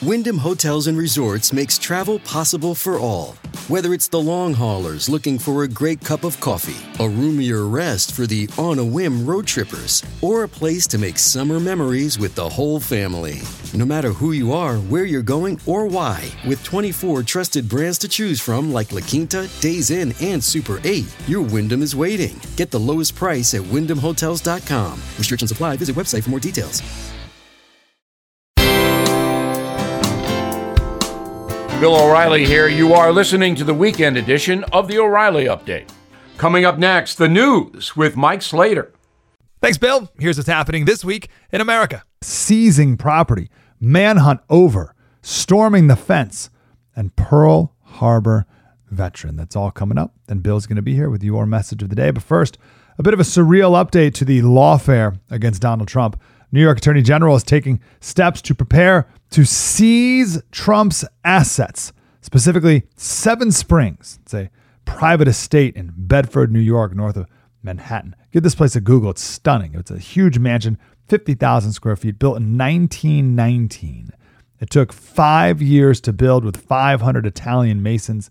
Wyndham Hotels and Resorts makes travel possible for all. Whether it's the long haulers looking for a great cup of coffee, a roomier rest for the on-a-whim road trippers, or a place to make summer memories with the whole family. No matter who you are, where you're going, or why, with 24 trusted brands to choose from like La Quinta, Days Inn, and Super 8, your Wyndham is waiting. Get the lowest price at WyndhamHotels.com. Restrictions apply. Visit website for more details. Bill O'Reilly here. You are listening to the weekend edition of the O'Reilly Update. Coming up next, the news with Mike Slater. Thanks, Bill. Here's what's happening this week in America. Seizing property, manhunt over, storming the fence, and Pearl Harbor veteran. That's all coming up. And Bill's going to be here with your message of the day. But first, a bit of a surreal update to the lawfare against Donald Trump. New York Attorney General is taking steps to prepare to seize Trump's assets, specifically Seven Springs. It's a private estate in Bedford, New York, north of Manhattan. Give this place a Google. It's stunning. It's a huge mansion, 50,000 square feet, built in 1919. It took 5 years to build with 500 Italian masons,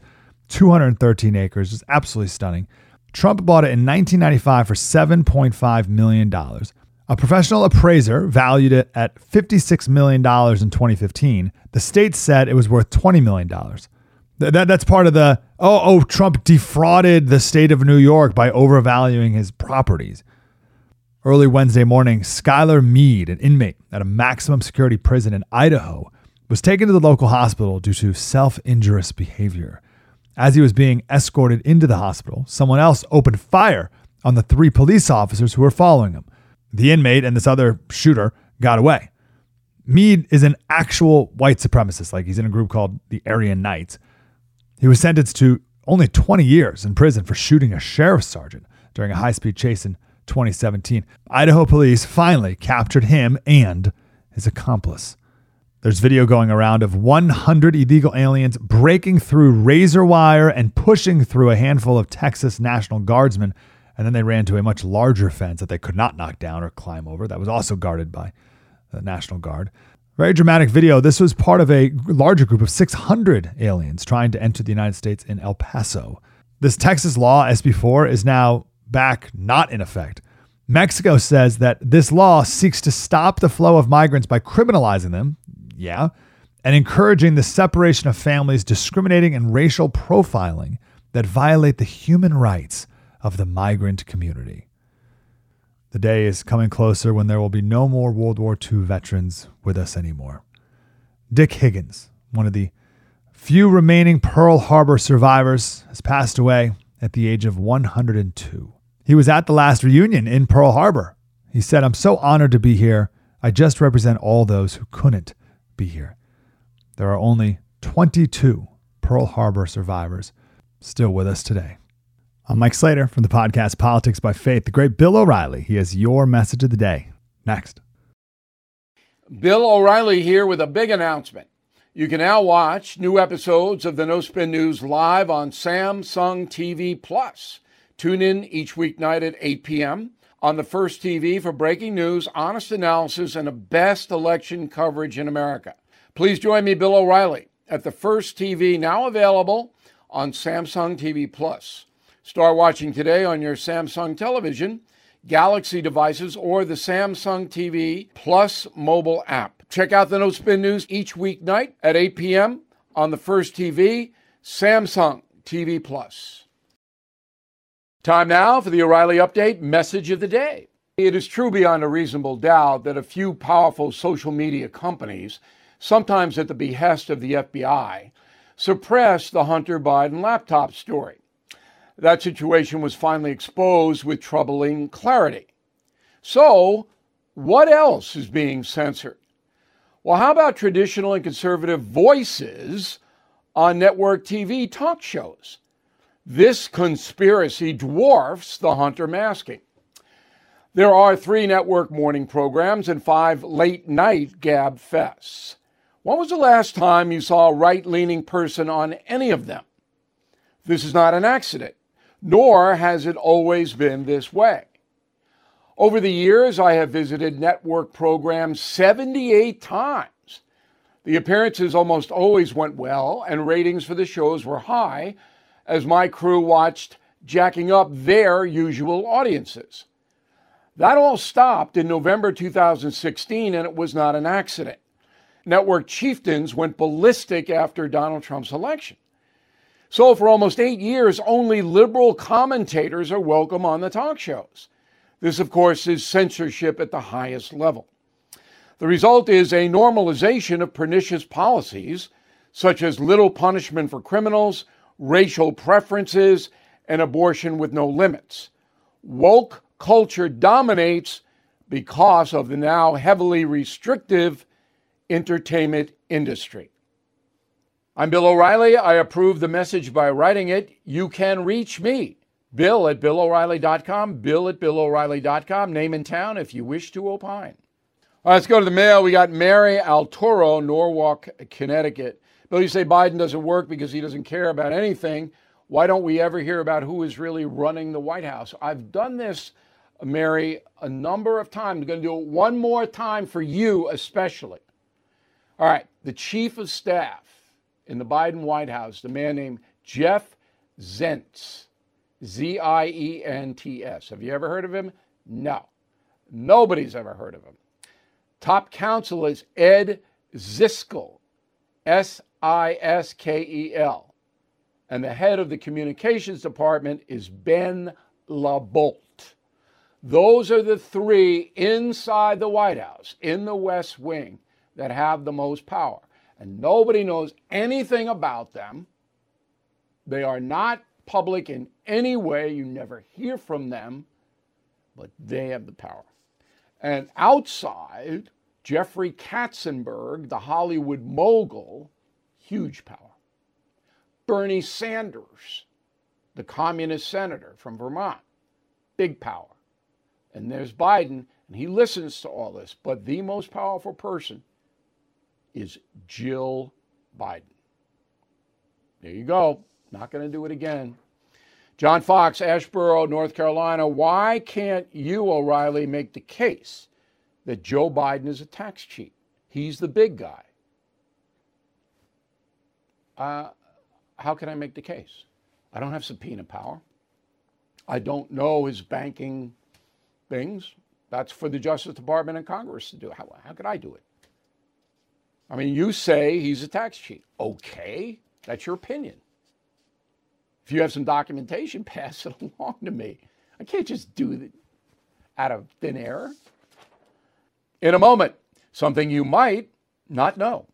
213 acres. It's absolutely stunning. Trump bought it in 1995 for $7.5 million. A professional appraiser valued it at $56 million in 2015. The state said it was worth $20 million. That's part of the, Trump defrauded the state of New York by overvaluing his properties. Early Wednesday morning, Skylar Mead, an inmate at a maximum security prison in Idaho, was taken to the local hospital due to self-injurious behavior. As he was being escorted into the hospital, someone else opened fire on the 3 police officers who were following him. The inmate and this other shooter got away. Mead is an actual white supremacist, like he's in a group called the Aryan Knights. He was sentenced to only 20 years in prison for shooting a sheriff's sergeant during a high-speed chase in 2017. Idaho police finally captured him and his accomplice. There's video going around of 100 illegal aliens breaking through razor wire and pushing through a handful of Texas National Guardsmen, and then they ran to a much larger fence that they could not knock down or climb over that was also guarded by the National Guard. Very dramatic video. This was part of a larger group of 600 aliens trying to enter the United States in El Paso. This Texas law, SB 4, is now back not in effect. Mexico says that this law seeks to stop the flow of migrants by criminalizing them, and encouraging the separation of families, discriminating and racial profiling that violate the human rights of the migrant community. The day is coming closer when there will be no more World War II veterans with us anymore. Dick Higgins, one of the few remaining Pearl Harbor survivors, has passed away at the age of 102. He was at the last reunion in Pearl Harbor. He said, "I'm so honored to be here. I just represent all those who couldn't be here." There are only 22 Pearl Harbor survivors still with us today. I'm Mike Slater from the podcast Politics by Faith. The great Bill O'Reilly. He has your message of the day. Next. Bill O'Reilly here with a big announcement. You can now watch new episodes of the No Spin News live on Samsung TV Plus. Tune in each weeknight at 8 p.m. on the First TV for breaking news, honest analysis, and the best election coverage in America. Please join me, Bill O'Reilly, at the First TV, now available on Samsung TV Plus. Start watching today on your Samsung television, Galaxy devices, or the Samsung TV Plus mobile app. Check out the No Spin News each weeknight at 8 p.m. on the First TV, Samsung TV Plus. Time now for the O'Reilly Update message of the day. It is true beyond a reasonable doubt that a few powerful social media companies, sometimes at the behest of the FBI, suppressed the Hunter Biden laptop story. That situation was finally exposed with troubling clarity. So, what else is being censored? Well, how about traditional and conservative voices on network TV talk shows? This conspiracy dwarfs the Hunter masking. There are 3 network morning programs and 5 late-night gab fests. When was the last time you saw a right-leaning person on any of them? This is not an accident, nor has it always been this way. Over the years, I have visited network programs 78 times. The appearances almost always went well, and ratings for the shows were high as my crew watched jacking up their usual audiences. That all stopped in November 2016, and it was not an accident. Network chieftains went ballistic after Donald Trump's election. So for almost 8 years, only liberal commentators are welcome on the talk shows. This, of course, is censorship at the highest level. The result is a normalization of pernicious policies, such as little punishment for criminals, racial preferences, and abortion with no limits. Woke culture dominates because of the now heavily restrictive entertainment industry. I'm Bill O'Reilly. I approve the message by writing it. You can reach me, Bill at BillO'Reilly.com, Bill at BillO'Reilly.com, name and town if you wish to opine. All right, let's go to the mail. We got Mary Altoro, Norwalk, Connecticut. Bill, you say Biden doesn't work because he doesn't care about anything. Why don't we ever hear about who is really running the White House? I've done this, Mary, a number of times. I'm going to do it one more time for you especially. All right, the chief of staff in the Biden White House, the man named Jeff Zients, Zients. Have you ever heard of him? No. Nobody's ever heard of him. Top counsel is Ed Ziskel, S-I-S-K-E-L. And the head of the communications department is Ben LaBolt. Those are the three inside the White House, in the West Wing, that have the most power. And nobody knows anything about them. They are not public in any way. You never hear from them, but they have the power. And outside, Jeffrey Katzenberg, the Hollywood mogul, huge power. Bernie Sanders, the communist senator from Vermont, big power. And there's Biden, and he listens to all this. But the most powerful person is Jill Biden. There you go. Not going to do it again. John Fox, Asheboro, North Carolina. Why can't you, O'Reilly, make the case that Joe Biden is a tax cheat? He's the big guy. How can I make the case? I don't have subpoena power. I don't know his banking things. That's for the Justice Department and Congress to do. How could I do it? I mean, you say he's a tax cheat. Okay, that's your opinion. If you have some documentation, pass it along to me. I can't just do it out of thin air. In a moment, something you might not know.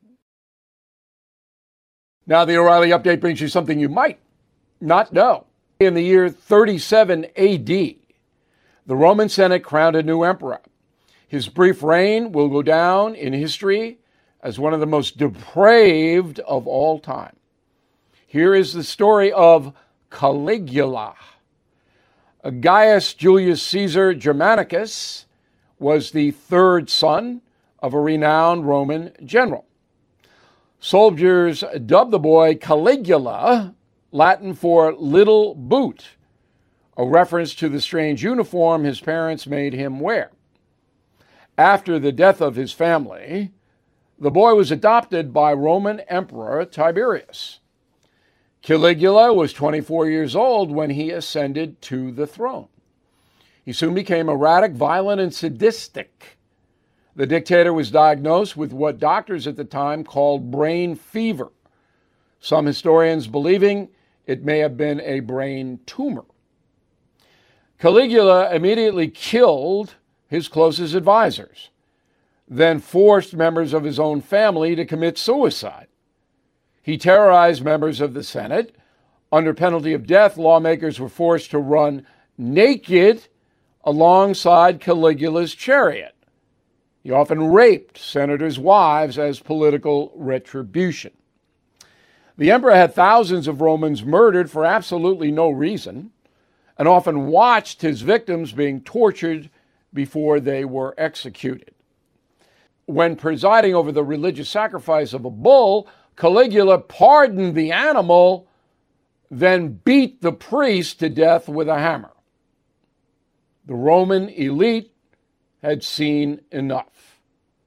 Now, the O'Reilly Update brings you something you might not know. In the year 37 AD, the Roman Senate crowned a new emperor. His brief reign will go down in history as one of the most depraved of all time. Here is the story of Caligula. Gaius Julius Caesar Germanicus was the third son of a renowned Roman general. Soldiers dubbed the boy Caligula, Latin for little boot, a reference to the strange uniform his parents made him wear. After the death of his family, the boy was adopted by Roman Emperor Tiberius. Caligula was 24 years old when he ascended to the throne. He soon became erratic, violent, and sadistic. The dictator was diagnosed with what doctors at the time called brain fever, some historians believing it may have been a brain tumor. Caligula immediately killed his closest advisors, then forced members of his own family to commit suicide. He terrorized members of the Senate. Under penalty of death, lawmakers were forced to run naked alongside Caligula's chariot. He often raped senators' wives as political retribution. The emperor had thousands of Romans murdered for absolutely no reason, and often watched his victims being tortured before they were executed. When presiding over the religious sacrifice of a bull, Caligula pardoned the animal, then beat the priest to death with a hammer. The Roman elite had seen enough.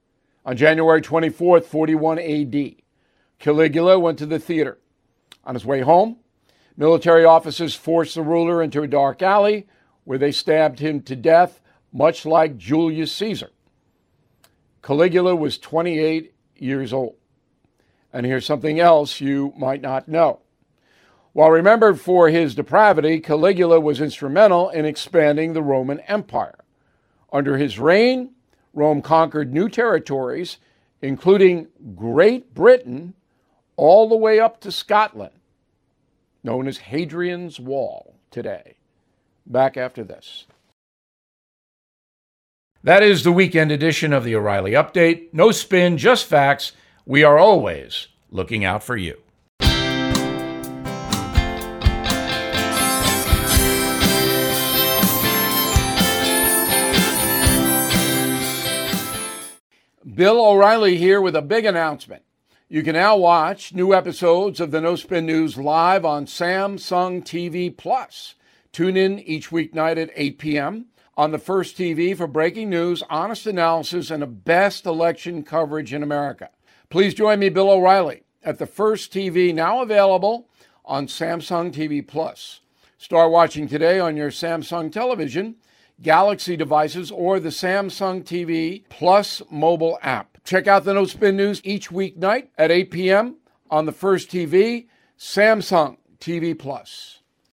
On January 24th, 41 AD, Caligula went to the theater. On his way home, military officers forced the ruler into a dark alley where they stabbed him to death, much like Julius Caesar. Caligula was 28 years old. And here's something else you might not know. While remembered for his depravity, Caligula was instrumental in expanding the Roman Empire. Under his reign, Rome conquered new territories, including Great Britain, all the way up to Scotland, known as Hadrian's Wall today. Back after this. That is the weekend edition of the O'Reilly Update. No spin, just facts. We are always looking out for you. Bill O'Reilly here with a big announcement. You can now watch new episodes of the No Spin News live on Samsung TV Plus. Tune in each weeknight at 8 p.m. on the First TV for breaking news, honest analysis, and the best election coverage in America. Please join me, Bill O'Reilly, at the First TV, now available on Samsung TV Plus. Start watching today on your Samsung television, Galaxy devices, or the Samsung TV Plus mobile app. Check out the No Spin News each weeknight at 8 p.m. on the First TV, Samsung TV Plus.